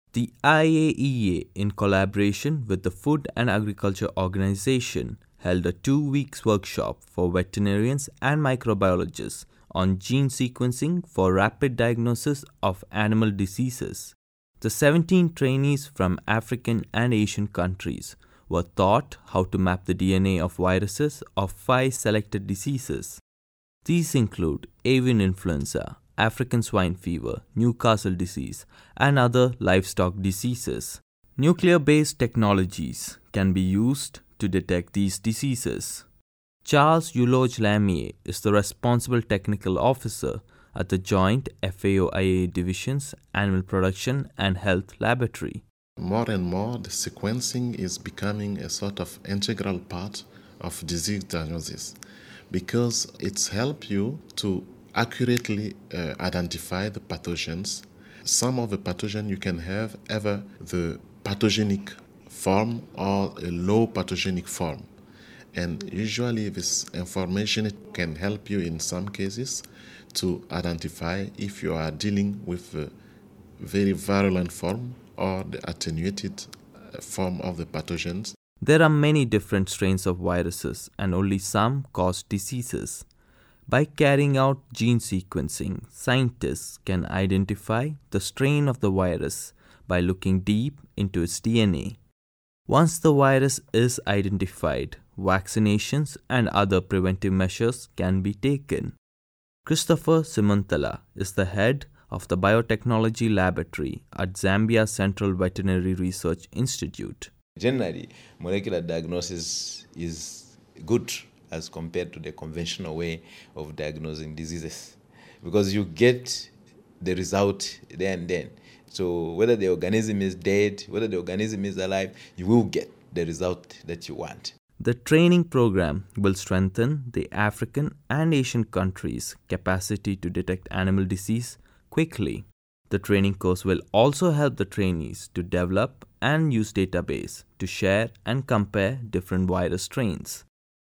The IAEA, in collaboration with the Food and Agriculture Organization, held a 2 week workshop for veterinarians and microbiologists on gene sequencing for rapid diagnosis of animal diseases. The 17 trainees from African and Asian countries were taught how to map the DNA of viruses of 5 selected diseases. These include avian influenza, African swine fever, Newcastle disease, and other livestock diseases. Nuclear-based technologies can be used to detect these diseases. Charles Euloge Lamier is the responsible technical officer at the Joint FAO-IA Division's Animal Production and Health Laboratory. More and more, the sequencing is becoming a sort of integral part of disease diagnosis because it's helped you to accurately identify the pathogens. Some of the pathogens you can have either the pathogenic form or a low pathogenic form. And usually this information can help you in some cases to identify if you are dealing with the very virulent form or the attenuated form of the pathogens. There are many different strains of viruses and only some cause diseases. By carrying out gene sequencing, scientists can identify the strain of the virus by looking deep into its DNA. Once the virus is identified, vaccinations and other preventive measures can be taken. Christopher Simontala is the head of the Biotechnology Laboratory at Zambia's Central Veterinary Research Institute. Generally, molecular diagnosis is good as compared to the conventional way of diagnosing diseases because you get the result there and then. So whether the organism is dead, whether the organism is alive, you will get the result that you want. The training program will strengthen the African and Asian countries' capacity to detect animal disease quickly. The training course will also help the trainees to develop and use database to share and compare different virus strains.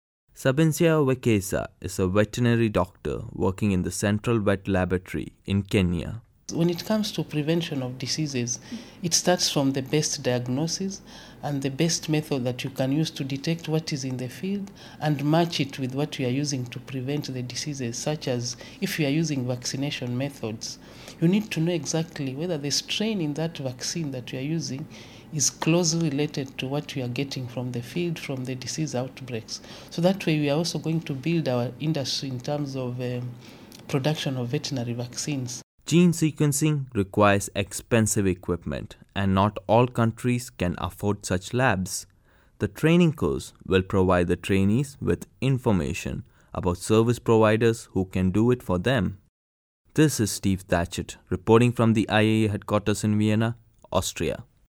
Sabincia Wekesa is a veterinary doctor working in the Central Vet Laboratory in Kenya. When it comes to prevention of diseases, it starts from the best diagnosis and the best method that you can use to detect what is in the field and match it with what you are using to prevent the diseases, such as if you are using vaccination methods. You need to know exactly whether the strain in that vaccine that you are using is closely related to what we are getting from the field, from the disease outbreaks. So that way we are also going to build our industry in terms of production of veterinary vaccines. Gene sequencing requires expensive equipment and not all countries can afford such labs. The training course will provide the trainees with information about service providers who can do it for them. This is Steve Thatchett reporting from the IAEA headquarters in Vienna, Austria.